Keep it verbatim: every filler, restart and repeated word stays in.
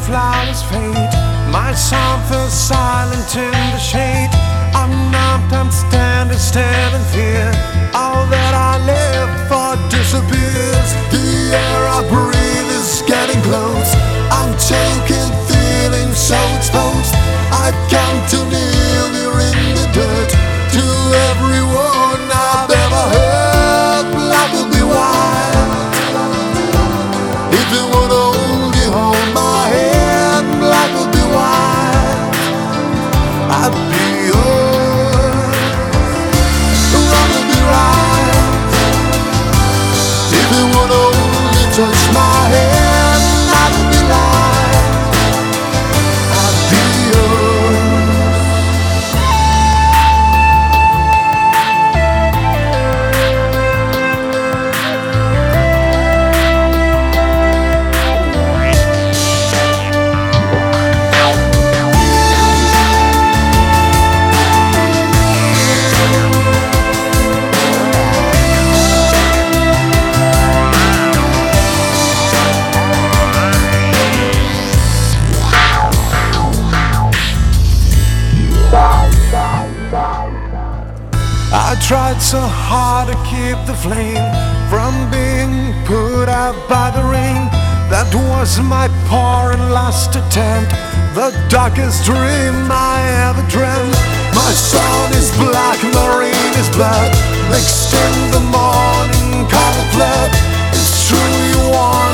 flowers fade. My song feels silent in the shade. I'm numbed, I'm standing still in fear. All that I live for disappears. The air I breathe is getting close. I'm choking, feeling so exposed. I've come to kneel here in the dirt. To every word I've ever heard, life will be wild. If you would only hold my hand, life will be wild. I'd be yours, I will be right. If you would only touch my hand, I would be light. I'd be yours. I tried so hard to keep the flame from being put out by the rain. That was my poor and last attempt, the darkest dream I ever dreamt. My sun is black, my rain is blood, mixed in the morning color flood. It's true you want